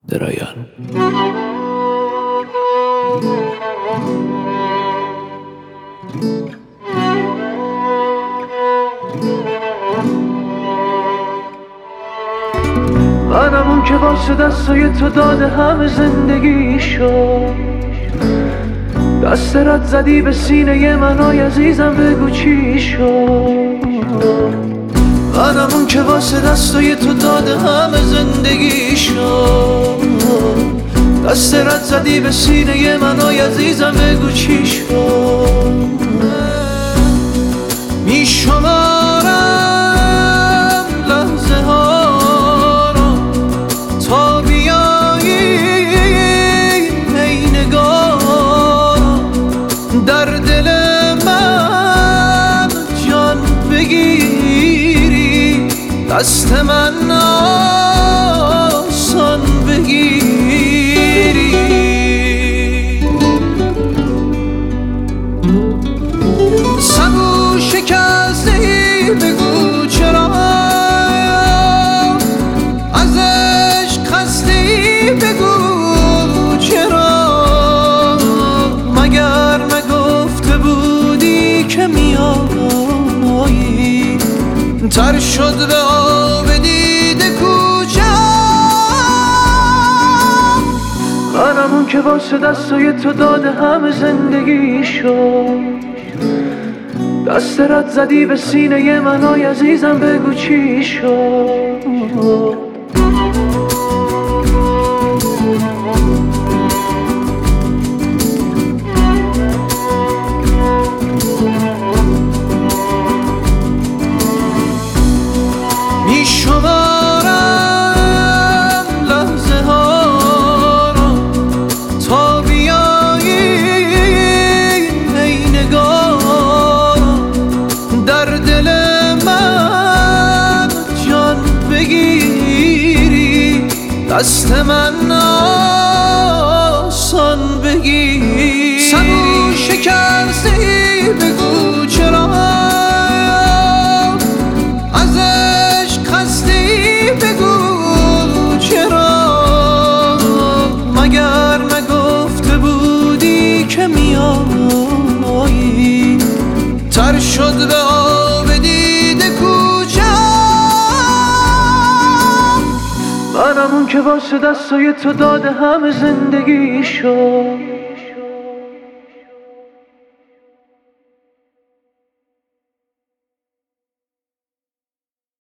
derayan. منم اون که واسه دستای تو داده همه زندگیشو، دست رد زدی به سینه من، آی عزیزم بگو چی شد. منم اون که واسه دستای تو داده همه زندگیشو، دست رد زدی به سینه من، آی عزیزم بگو چی شد. میشمارم لحظه ها رو تا بیایی ای نگاه، در دل من جان بگیری، دست من آسان بگیری. سبو شکستی بگو چرا، از عشق خستی بگو چرا، مگر نگفته بودی که میایی، تر شد به آب دیده کوچه. منم اون که واسه دستای تو داده همه زندگیشو، دست رد زدی به سینه من، آی عزیزم بگو چی شد. میشمارم لحظه ها رو تا بیایی ای نگاه، در دل من جان بگیری، دست من آسان بگیری. سبو شکستی بگو چرا، از عشق خستی بگو چرا، مگر نگفته بودی که میایی، تر شد به آب دیده کوچه. منم اون که واسه دستای تو داده همه زندگیشو،